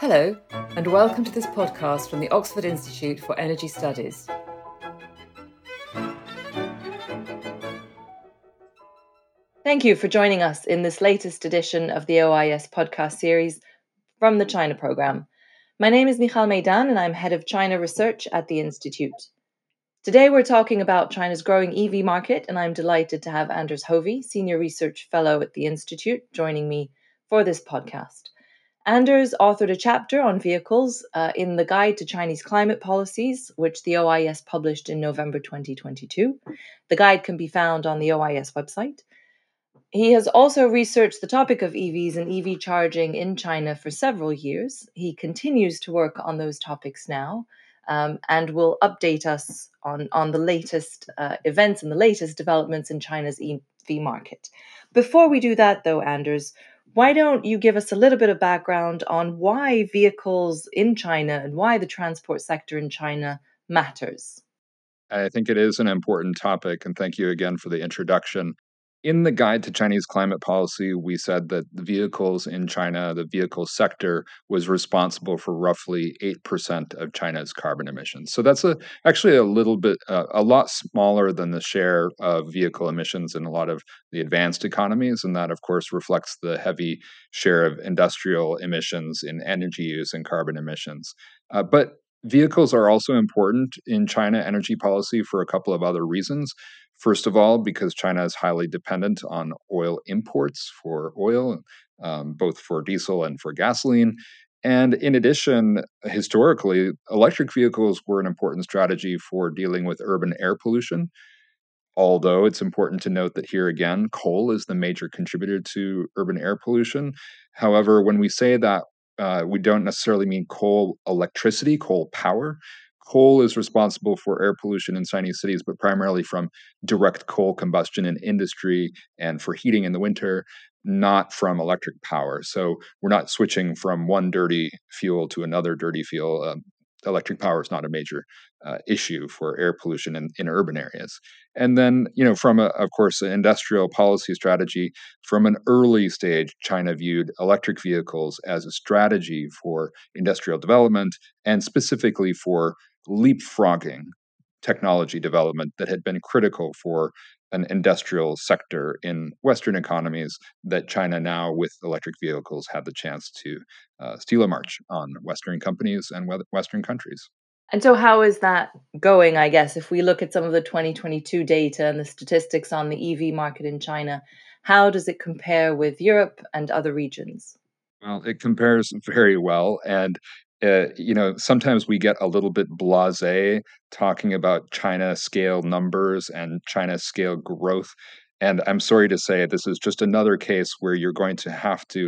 Hello, and welcome to this podcast from the Oxford Institute for Energy Studies. Thank you for joining us in this latest edition of the OIS podcast series from the China Programme. My name is Michal Meidan, and I'm Head of China Research at the Institute. Today we're talking about China's growing EV market, and I'm delighted to have Anders Hovey, Senior Research Fellow at the Institute, joining me for this podcast. Anders authored a chapter on vehicles in the Guide to Chinese Climate Policies, which the OIS published in November 2022. The guide can be found on the OIS website. He has also researched the topic of EVs and EV charging in China for several years. He continues to work on those topics now and will update us on the latest events and the latest developments in China's EV market. Before we do that, though, Anders, why don't you give us a little bit of background on why vehicles in China and why the transport sector in China matters? I think it is an important topic, and thank you again for the introduction. In the Guide to Chinese Climate Policy, we said that the vehicles in China, the vehicle sector, was responsible for roughly 8% of China's carbon emissions. So that's actually a lot smaller than the share of vehicle emissions in a lot of the advanced economies. And that, of course, reflects the heavy share of industrial emissions in energy use and carbon emissions. But vehicles are also important in China energy policy for a couple of other reasons. First of all, because China is highly dependent on oil imports for oil, both for diesel and for gasoline. And in addition, historically, electric vehicles were an important strategy for dealing with urban air pollution. Although it's important to note that here again, coal is the major contributor to urban air pollution. However, when we say that, we don't necessarily mean coal electricity, coal power. Coal is responsible for air pollution in Chinese cities, but primarily from direct coal combustion in industry and for heating in the winter, not from electric power. So we're not switching from one dirty fuel to another dirty fuel. Electric power is not a major issue for air pollution in urban areas. And then, from of course, an industrial policy strategy, from an early stage, China viewed electric vehicles as a strategy for industrial development and specifically for leapfrogging technology development that had been critical for an industrial sector in Western economies that China now, with electric vehicles, had the chance to steal a march on Western companies and Western countries. And so how is that going, I guess, if we look at some of the 2022 data and the statistics on the EV market in China, how does it compare with Europe and other regions? Well, it compares very well. And, sometimes we get a little bit blasé talking about China scale numbers and China scale growth. And I'm sorry to say, this is just another case where you're going to have to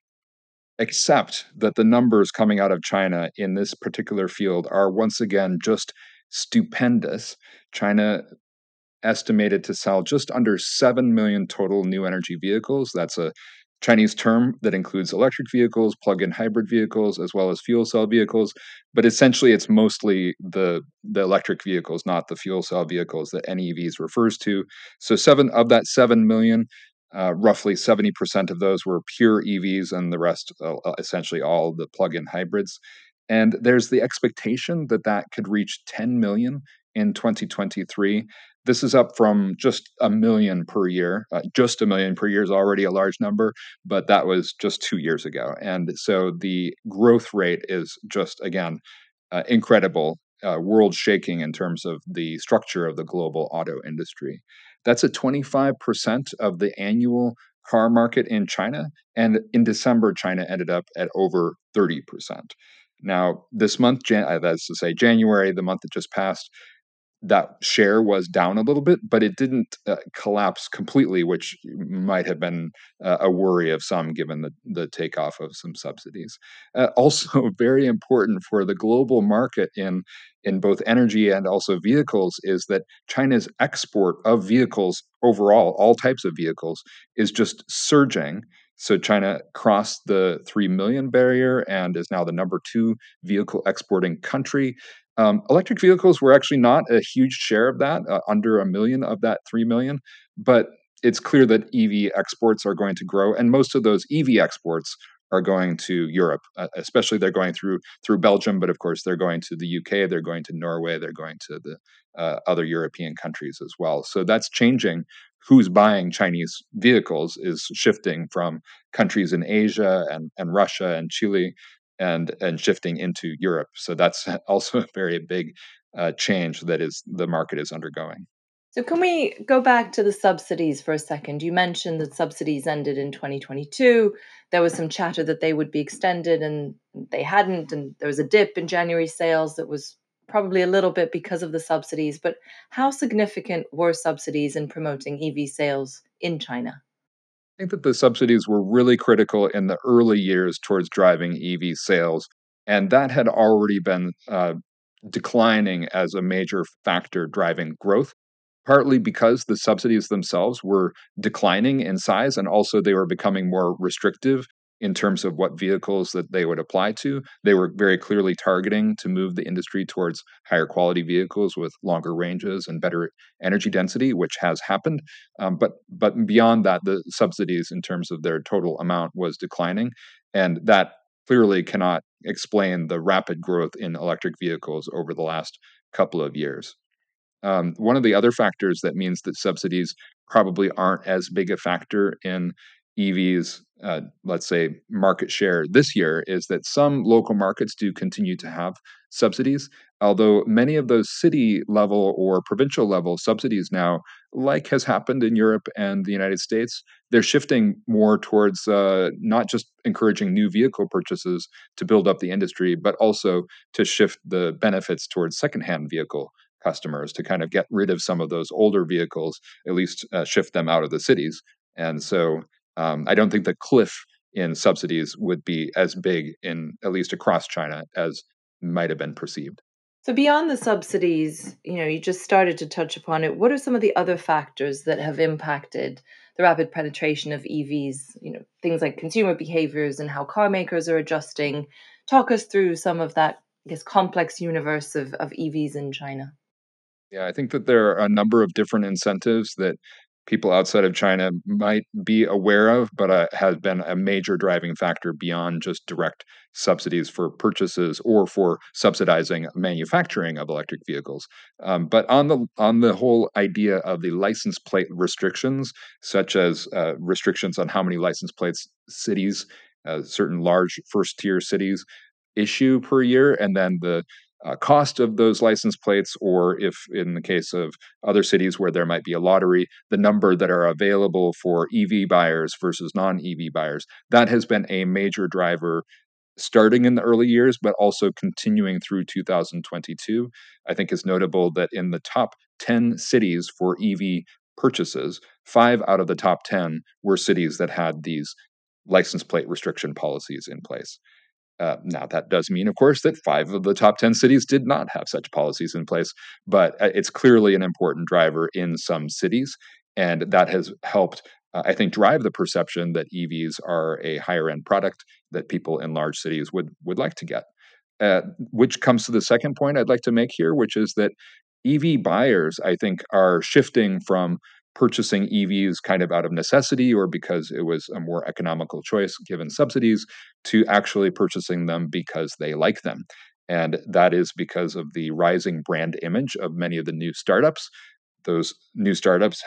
accept that the numbers coming out of China in this particular field are once again just stupendous. China estimated to sell just under 7 million total new energy vehicles. That's a Chinese term that includes electric vehicles, plug-in hybrid vehicles, as well as fuel cell vehicles. But essentially, it's mostly the electric vehicles, not the fuel cell vehicles that NEVs refers to. So of that 7 million, roughly 70% of those were pure EVs, and the rest, essentially all the plug-in hybrids. And there's the expectation that that could reach 10 million in 2023. This is up from just a million per year. Just a million per year is already a large number, but that was just 2 years ago. And so the growth rate is just, again, incredible, world shaking in terms of the structure of the global auto industry. That's at 25% of the annual car market in China. And in December, China ended up at over 30%. Now, this month, that's to say January, the month that just passed, that share was down a little bit, but it didn't collapse completely, which might have been a worry of some given the takeoff of some subsidies. Also, very important for the global market in both energy and also vehicles is that China's export of vehicles overall, all types of vehicles, is just surging. So China crossed the 3 million barrier and is now the number 2 vehicle exporting country. Electric vehicles were actually not a huge share of that, under a million of that 3 million, but it's clear that EV exports are going to grow, and most of those EV exports are going to Europe. Especially they're going through Belgium, but of course they're going to the UK, they're going to Norway, they're going to the other European countries as well. So that's changing. Who's buying Chinese vehicles is shifting from countries in Asia and Russia and Chile and shifting into Europe. So that's also a very big change that is the market is undergoing. So, can we go back to the subsidies for a second? You mentioned that subsidies ended in 2022. There was some chatter that they would be extended, and they hadn't. And there was a dip in January sales that was probably a little bit because of the subsidies. But how significant were subsidies in promoting EV sales in China? I think that the subsidies were really critical in the early years towards driving EV sales, and that had already been declining as a major factor driving growth, partly because the subsidies themselves were declining in size, and also they were becoming more restrictive in terms of what vehicles that they would apply to. They were very clearly targeting to move the industry towards higher quality vehicles with longer ranges and better energy density, which has happened. But beyond that, the subsidies in terms of their total amount was declining, and that clearly cannot explain the rapid growth in electric vehicles over the last couple of years. One of the other factors that means that subsidies probably aren't as big a factor in EVs, let's say, market share this year, is that some local markets do continue to have subsidies, although many of those city level or provincial level subsidies now, like has happened in Europe and the United States, they're shifting more towards not just encouraging new vehicle purchases to build up the industry, but also to shift the benefits towards secondhand vehicle customers to kind of get rid of some of those older vehicles, at least shift them out of the cities. And so I don't think the cliff in subsidies would be as big in at least across China as might have been perceived. So beyond the subsidies, you just started to touch upon it. What are some of the other factors that have impacted the rapid penetration of EVs? Things like consumer behaviors and how car makers are adjusting. Talk us through some of that, I guess, complex universe of EVs in China. Yeah, I think that there are a number of different incentives that people outside of China might be aware of, but has been a major driving factor beyond just direct subsidies for purchases or for subsidizing manufacturing of electric vehicles. But on the whole idea of the license plate restrictions, such as restrictions on how many license plates cities, certain large first tier cities issue per year, and then the cost of those license plates, or if in the case of other cities where there might be a lottery, the number that are available for EV buyers versus non EV buyers. That has been a major driver starting in the early years, but also continuing through 2022. I think it's notable that in the top 10 cities for EV purchases, 5 out of the top 10 were cities that had these license plate restriction policies in place. Now, that does mean, of course, that 5 of the top 10 cities did not have such policies in place, but it's clearly an important driver in some cities. And that has helped, I think, drive the perception that EVs are a higher end product that people in large cities would like to get. Which comes to the second point I'd like to make here, which is that EV buyers, I think, are shifting from purchasing EVs kind of out of necessity or because it was a more economical choice given subsidies to actually purchasing them because they like them. And that is because of the rising brand image of many of the new startups. Those new startups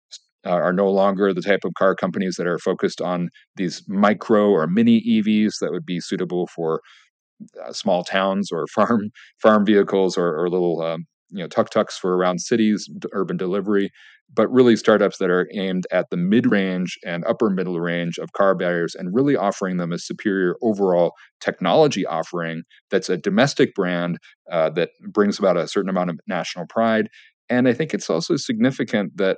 are no longer the type of car companies that are focused on these micro or mini EVs that would be suitable for small towns or farm vehicles or little tuk tuks for around cities, urban delivery, but really startups that are aimed at the mid range and upper middle range of car buyers and really offering them a superior overall technology offering that's a domestic brand that brings about a certain amount of national pride. And I think it's also significant that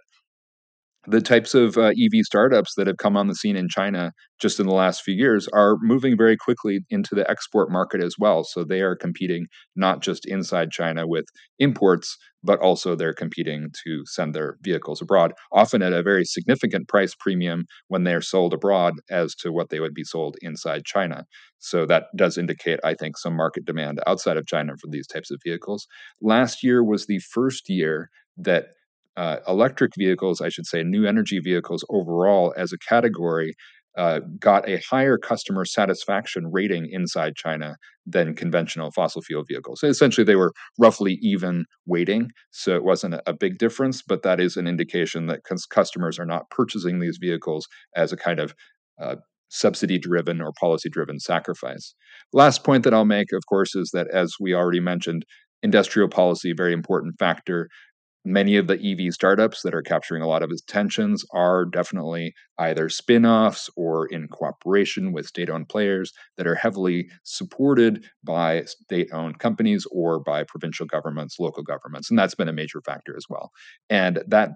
the types of EV startups that have come on the scene in China just in the last few years are moving very quickly into the export market as well. So they are competing not just inside China with imports, but also they're competing to send their vehicles abroad, often at a very significant price premium when they're sold abroad as to what they would be sold inside China. So that does indicate, I think, some market demand outside of China for these types of vehicles. Last year was the first year that electric vehicles, I should say, new energy vehicles overall as a category, got a higher customer satisfaction rating inside China than conventional fossil fuel vehicles. So essentially, they were roughly even weighting, so it wasn't a big difference, but that is an indication that customers are not purchasing these vehicles as a kind of uh, subsidy driven or policy driven sacrifice. Last point that I'll make, of course, is that as we already mentioned, industrial policy, very important factor. Many of the EV startups that are capturing a lot of attentions are definitely either spin offs or in cooperation with state owned players that are heavily supported by state owned companies or by provincial governments, local governments. And that's been a major factor as well. And that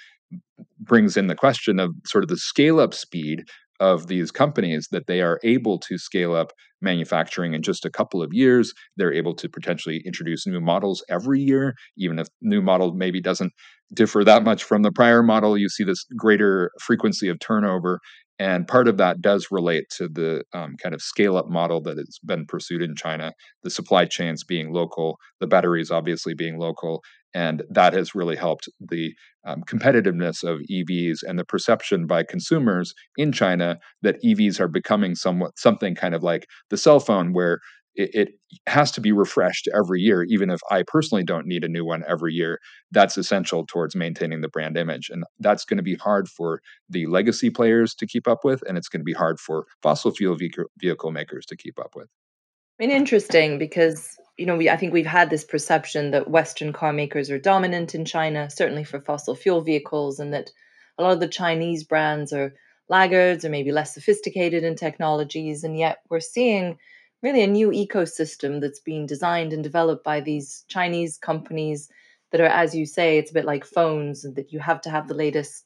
brings in the question of sort of the scale up speed of these companies, that they are able to scale up manufacturing in just a couple of years. They're able to potentially introduce new models every year, even if new model maybe doesn't differ that much from the prior model. You see this greater frequency of turnover. And part of that does relate to the kind of scale up model that has been pursued in China, the supply chains being local, the batteries obviously being local. And that has really helped the competitiveness of EVs and the perception by consumers in China that EVs are becoming something kind of like the cell phone, where it has to be refreshed every year, even if I personally don't need a new one every year. That's essential towards maintaining the brand image, and that's going to be hard for the legacy players to keep up with, and it's going to be hard for fossil fuel vehicle makers to keep up with. I mean, interesting because, I think we've had this perception that Western car makers are dominant in China, certainly for fossil fuel vehicles, and that a lot of the Chinese brands are laggards or maybe less sophisticated in technologies. And yet we're seeing really a new ecosystem that's being designed and developed by these Chinese companies that are, as you say, it's a bit like phones, and that you have to have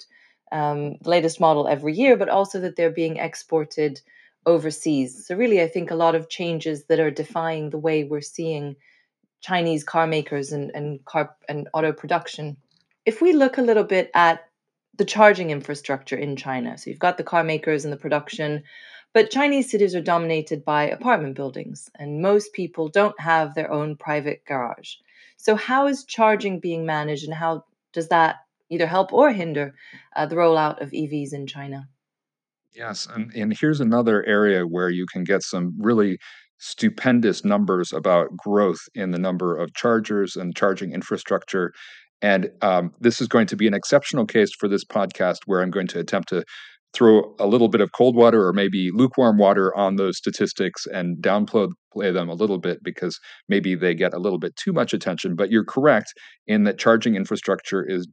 the latest model every year, but also that they're being exported overseas. So really, I think a lot of changes that are defying the way we're seeing Chinese car makers and car and auto production. If we look a little bit at the charging infrastructure in China, so you've got the car makers and the production, but Chinese cities are dominated by apartment buildings, and most people don't have their own private garage. So how is charging being managed, and how does that either help or hinder the rollout of EVs in China? Yes, and here's another area where you can get some really stupendous numbers about growth in the number of chargers and charging infrastructure. And this is going to be an exceptional case for this podcast, where I'm going to attempt to throw a little bit of cold water or maybe lukewarm water on those statistics and downplay them a little bit, because maybe they get a little bit too much attention. But you're correct in that charging infrastructure is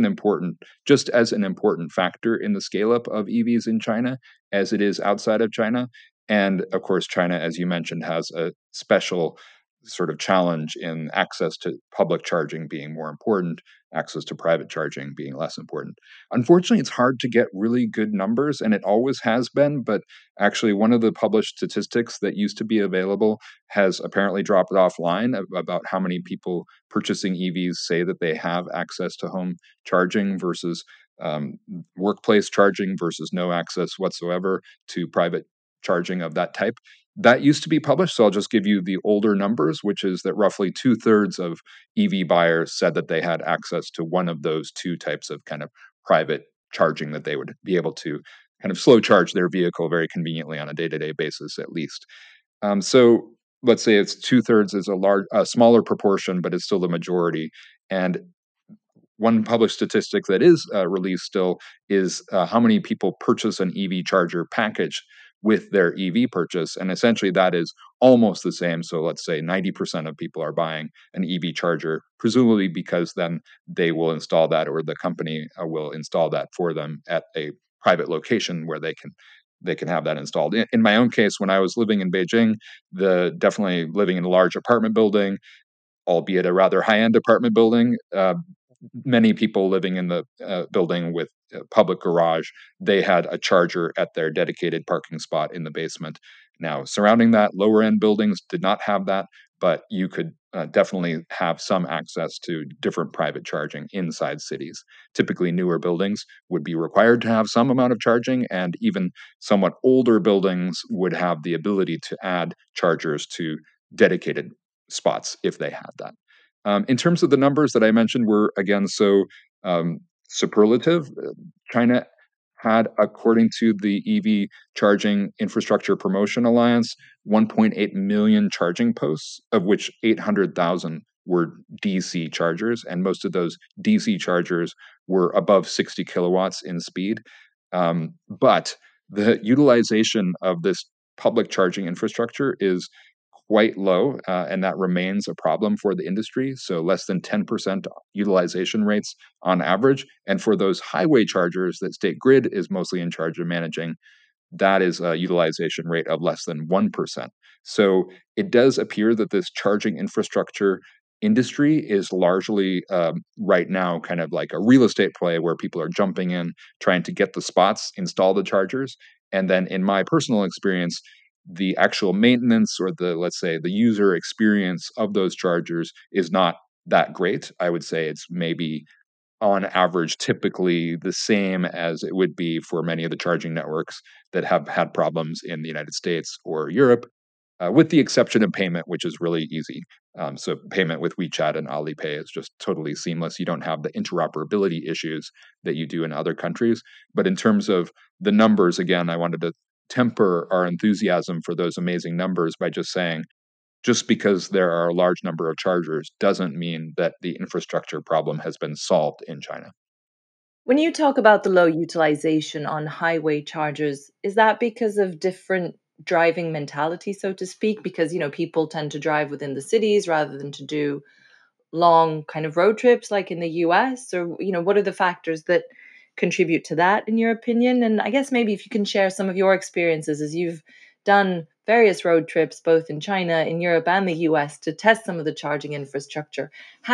just as an important factor in the scale up of EVs in China as it is outside of China. And of course, China, as you mentioned, has a special sort of challenge in access to public charging being more important, access to private charging being less important. Unfortunately, it's hard to get really good numbers, and it always has been. But actually, one of the published statistics that used to be available has apparently dropped offline about how many people purchasing EVs say that they have access to home charging versus um, workplace charging versus no access whatsoever to private charging of that type. That used to be published, so I'll just give you the older numbers, which is that roughly two-thirds of EV buyers said that they had access to one of those two types of kind of private charging, that they would be able to kind of slow charge their vehicle very conveniently on a day-to-day basis, at least. So let's say it's two-thirds is a smaller proportion, but it's still the majority. And one published statistic that is released still is how many people purchase an EV charger package with their EV purchase. And essentially, that is almost the same. So let's say 90% of people are buying an EV charger, presumably because then they will install that, or the company will install that for them at a private location where they can have that installed. In my own case, when I was living in Beijing, the definitely living in a large apartment building, albeit a rather high-end apartment building. Many people living in the building with a public garage, they had a charger at their dedicated parking spot in the basement. Now, surrounding that, lower-end buildings did not have that, but you could definitely have some access to different private charging inside cities. Typically, newer buildings would be required to have some amount of charging, and even somewhat older buildings would have the ability to add chargers to dedicated spots if they had that. In terms of the numbers that I mentioned were, again, so superlative. China had, according to the EV Charging Infrastructure Promotion Alliance, 1.8 million charging posts, of which 800,000 were DC chargers, and most of those DC chargers were above 60 kilowatts in speed. But the utilization of this public charging infrastructure is quite low, and that remains a problem for the industry. So less than 10% utilization rates on average. And for those highway chargers that State Grid is mostly in charge of managing, that is a utilization rate of less than 1%. So it does appear that this charging infrastructure industry is largely right now kind of like a real estate play where people are jumping in, trying to get the spots, install the chargers. And then in my personal experience, the actual maintenance or the, let's say, the user experience of those chargers is not that great. I would say it's maybe on average typically the same as it would be for many of the charging networks that have had problems in the United States or Europe, with the exception of payment, which is really easy. So payment with WeChat and Alipay is just totally seamless. You don't have the interoperability issues that you do in other countries. But in terms of the numbers, again, I wanted to temper our enthusiasm for those amazing numbers by just saying just because there are a large number of chargers doesn't mean that the infrastructure problem has been solved in China. When you talk about the low utilization on highway chargers, is that because of different driving mentality, so to speak? Because, people tend to drive within the cities rather than to do long kind of road trips like in the US? Or, what are the factors that contribute to that, in your opinion? And I guess maybe if you can share some of your experiences as you've done various road trips, both in China, in Europe, and the US to test some of the charging infrastructure.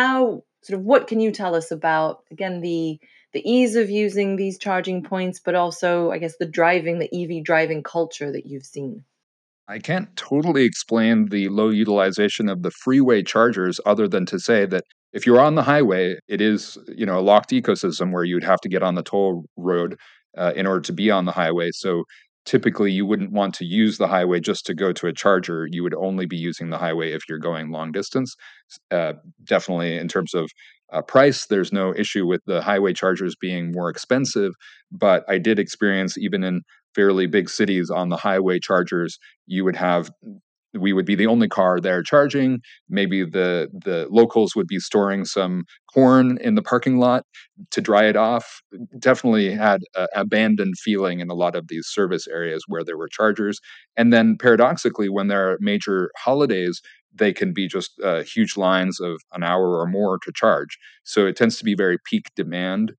What can you tell us about, again, the ease of using these charging points, but also, I guess, the EV driving culture that you've seen? I can't totally explain the low utilization of the freeway chargers other than to say that if you're on the highway, it is, a locked ecosystem where you'd have to get on the toll road in order to be on the highway. So typically you wouldn't want to use the highway just to go to a charger. You would only be using the highway if you're going long distance. Uh, Definitely in terms of price, there's no issue with the highway chargers being more expensive. But I did experience, even in fairly big cities, on the highway chargers, you would have we would be the only car there charging. Maybe the locals would be storing some corn in the parking lot to dry it off. Definitely had an abandoned feeling in a lot of these service areas where there were chargers. And then paradoxically, when there are major holidays, they can be just huge lines of an hour or more to charge. So it tends to be very peak demand,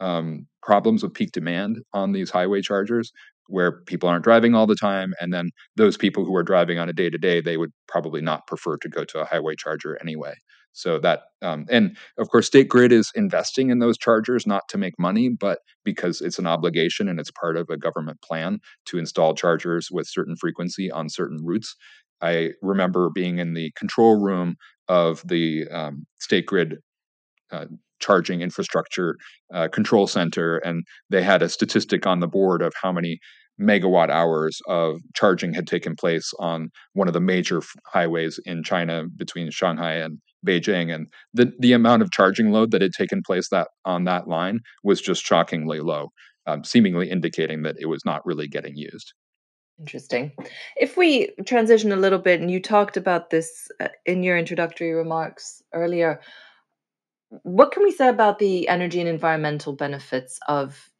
problems with peak demand on these highway chargers where people aren't driving all the time. And then those people who are driving on a day to day, they would probably not prefer to go to a highway charger anyway. So that, and of course, State Grid is investing in those chargers not to make money, but because it's an obligation and it's part of a government plan to install chargers with certain frequency on certain routes. I remember being in the control room of the State Grid uh, charging infrastructure control center, and they had a statistic on the board of how many megawatt hours of charging had taken place on one of the major highways in China between Shanghai and Beijing, and the amount of charging load that had taken place that on that line was just shockingly low, seemingly indicating that it was not really getting used. Interesting. If we transition a little bit, and you talked about this in your introductory remarks earlier, what can we say about the energy and environmental benefits of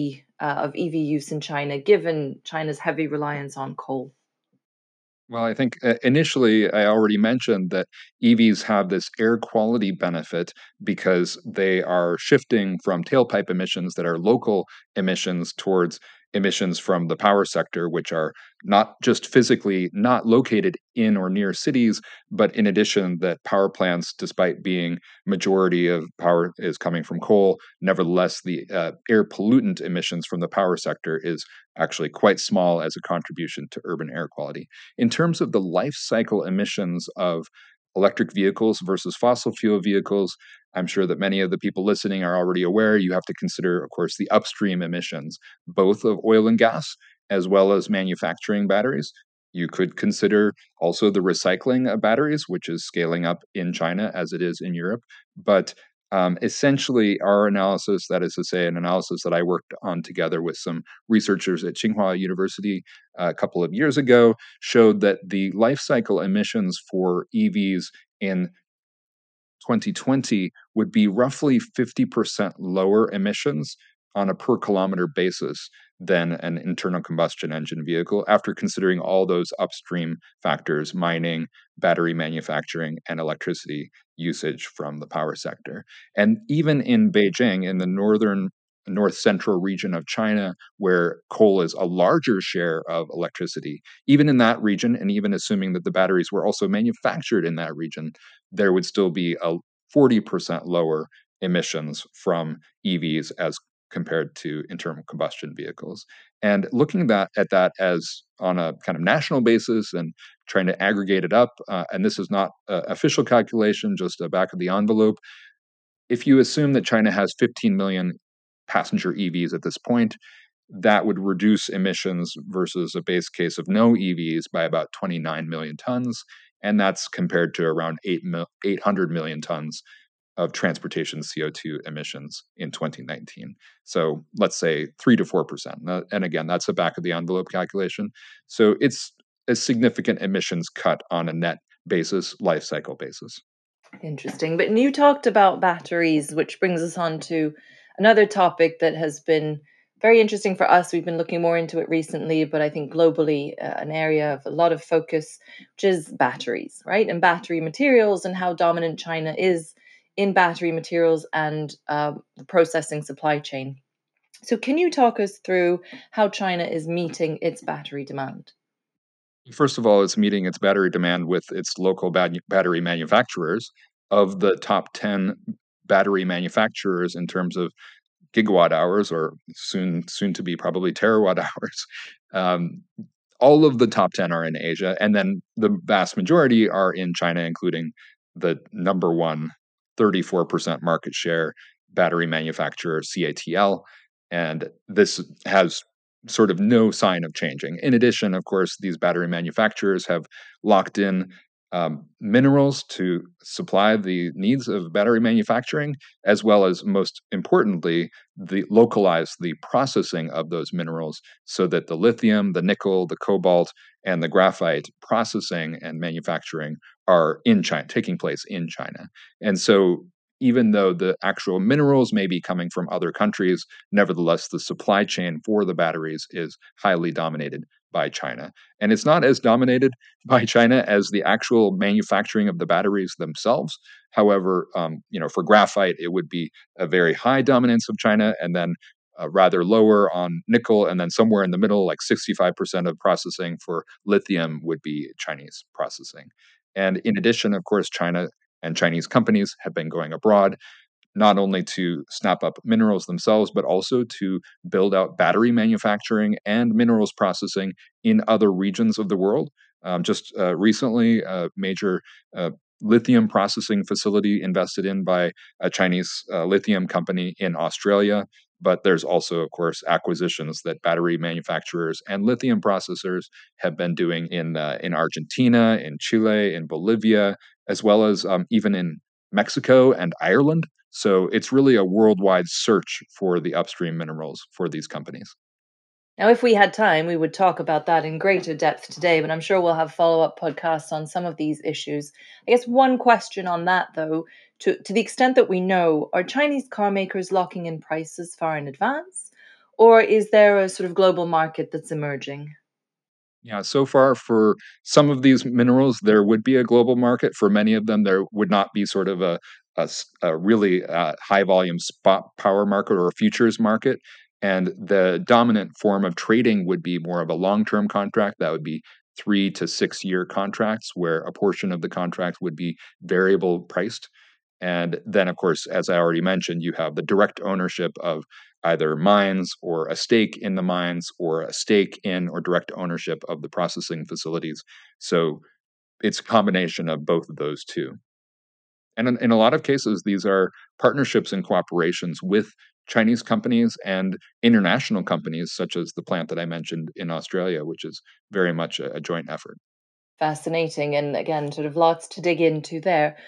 EV use in China, given China's heavy reliance on coal? Well, I think initially I already mentioned that EVs have this air quality benefit because they are shifting from tailpipe emissions that are local emissions towards emissions from the power sector, which are not just physically not located in or near cities, but in addition, that power plants, despite being majority of power is coming from coal, nevertheless, the air pollutant emissions from the power sector is actually quite small as a contribution to urban air quality. In terms of the life cycle emissions of electric vehicles versus fossil fuel vehicles, I'm sure that many of the people listening are already aware. You have to consider, of course, the upstream emissions, both of oil and gas, as well as manufacturing batteries. You could consider also the recycling of batteries, which is scaling up in China as it is in Europe. But Essentially, our analysis, that is to say, an analysis that I worked on together with some researchers at Tsinghua University a couple of years ago, showed that the life cycle emissions for EVs in 2020 would be roughly 50% lower emissions on a per kilometer basis than an internal combustion engine vehicle after considering all those upstream factors: mining, battery manufacturing, and electricity usage from the power sector. And even in Beijing, in the north central region of China, where coal is a larger share of electricity, even in that region, and even assuming that the batteries were also manufactured in that region, there would still be a 40% lower emissions from EVs as compared to internal combustion vehicles. And looking at that as on a kind of national basis and trying to aggregate it up, and this is not an official calculation, just a back of the envelope. If you assume that China has 15 million passenger EVs at this point, that would reduce emissions versus a base case of no EVs by about 29 million tons. And that's compared to around 800 million tons of transportation CO2 emissions in 2019. So let's say 3 to 4%. And again, that's a back of the envelope calculation. So it's a significant emissions cut on a net basis, life cycle basis. Interesting. But you talked about batteries, which brings us on to another topic that has been very interesting for us. We've been looking more into it recently, but I think globally, an area of a lot of focus, which is batteries, right? And battery materials and how dominant China is in battery materials and the processing supply chain. So, can you talk us through how China is meeting its battery demand? First of all, it's meeting its battery demand with its local battery manufacturers. Of the top 10 battery manufacturers in terms of gigawatt hours, or soon to be probably terawatt hours, um, all of the top 10 are in Asia, and then the vast majority are in China, including the number one 34% market share battery manufacturer, CATL. And this has sort of no sign of changing. In addition, of course, these battery manufacturers have locked in minerals to supply the needs of battery manufacturing, as well as, most importantly, localize the processing of those minerals so that the lithium, the nickel, the cobalt, and the graphite processing and manufacturing are in China, taking place in China. And so, even though the actual minerals may be coming from other countries, nevertheless, the supply chain for the batteries is highly dominated by China. And it's not as dominated by China as the actual manufacturing of the batteries themselves. However, for graphite, it would be a very high dominance of China, and then rather lower on nickel, and then somewhere in the middle, like 65% of processing for lithium would be Chinese processing. And in addition, of course, China and Chinese companies have been going abroad, not only to snap up minerals themselves, but also to build out battery manufacturing and minerals processing in other regions of the world. Just recently, a major lithium processing facility invested in by a Chinese lithium company in Australia. But there's also, of course, acquisitions that battery manufacturers and lithium processors have been doing in Argentina, in Chile, in Bolivia, as well as even in Mexico and Ireland. So it's really a worldwide search for the upstream minerals for these companies. Now, if we had time, we would talk about that in greater depth today, but I'm sure we'll have follow up podcasts on some of these issues. I guess one question on that, though, to the extent that we know, are Chinese car makers locking in prices far in advance? Or is there a sort of global market that's emerging? Yeah, so far for some of these minerals, there would be a global market. For many of them, there would not be sort of a really high volume spot power market or a futures market. And the dominant form of trading would be more of a long term contract. That would be 3 to 6 year contracts, where a portion of the contract would be variable priced. And then, of course, as I already mentioned, you have the direct ownership of either mines or a stake in the mines or a stake in or direct ownership of the processing facilities. So it's a combination of both of those two. And in a lot of cases, these are partnerships and cooperations with Chinese companies and international companies, such as the plant that I mentioned in Australia, which is very much a joint effort. Fascinating. And again, sort of lots to dig into there.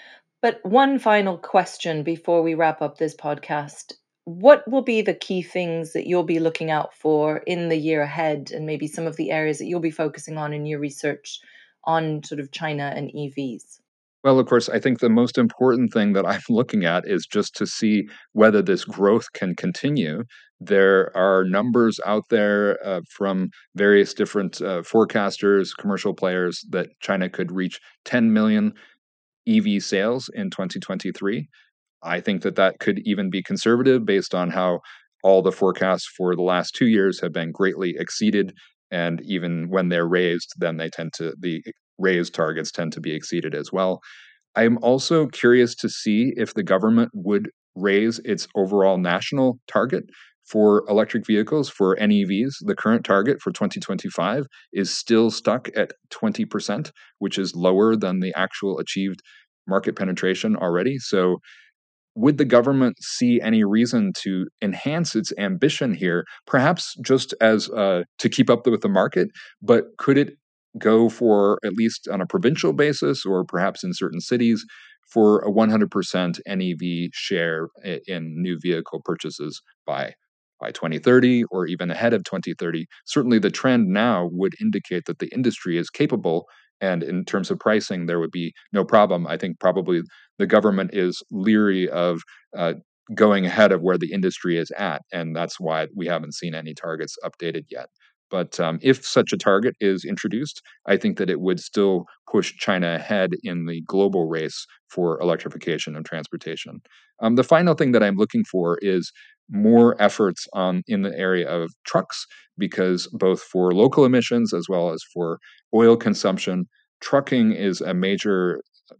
But one final question before we wrap up this podcast. What will be the key things that you'll be looking out for in the year ahead, and maybe some of the areas that you'll be focusing on in your research on sort of China and EVs? Well, of course, I think the most important thing that I'm looking at is just to see whether this growth can continue. There are numbers out there from various different forecasters, commercial players, that China could reach 10 million EV sales in 2023. I think that that could even be conservative based on how all the forecasts for the last 2 years have been greatly exceeded. And even when they're raised, then the raised targets tend to be exceeded as well. I'm also curious to see if the government would raise its overall national target for electric vehicles, for NEVs. The current target for 2025 is still stuck at 20%, which is lower than the actual achieved market penetration already. So would the government see any reason to enhance its ambition here, perhaps just as to keep up with the market, but could it go for, at least on a provincial basis or perhaps in certain cities, for a 100% NEV share in new vehicle purchases by 2030 or even ahead of 2030? Certainly the trend now would indicate that the industry is capable, and in terms of pricing there would be no problem. I think probably the government is leery of uh, going ahead of where the industry is at, and that's why we haven't seen any targets updated yet. But if such a target is introduced, I think that it would still push China ahead in the global race for electrification of transportation. The final thing that I'm looking for is more efforts in the area of trucks, because both for local emissions as well as for oil consumption, trucking is a major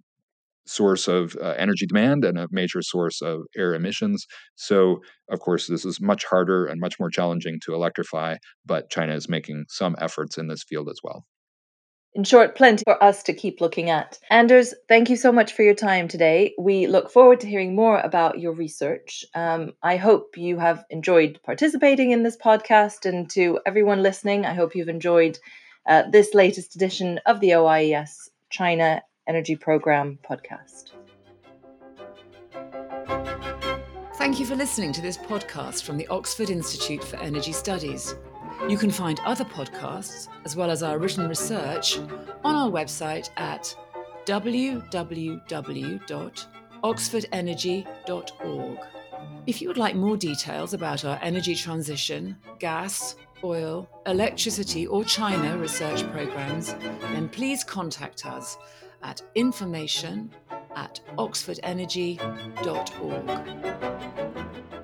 source of energy demand and a major source of air emissions. So, of course, this is much harder and much more challenging to electrify, but China is making some efforts in this field as well. In short, plenty for us to keep looking at. Anders, thank you so much for your time today. We look forward to hearing more about your research. I hope you have enjoyed participating in this podcast, and to everyone listening, I hope you've enjoyed this latest edition of the OIES China Energy Program podcast. Thank you for listening to this podcast from the Oxford Institute for Energy Studies. You can find other podcasts, as well as our written research, on our website at www.oxfordenergy.org. If you would like more details about our energy transition, gas, oil, electricity, or China research programs, then please contact us at information@oxfordenergy.org.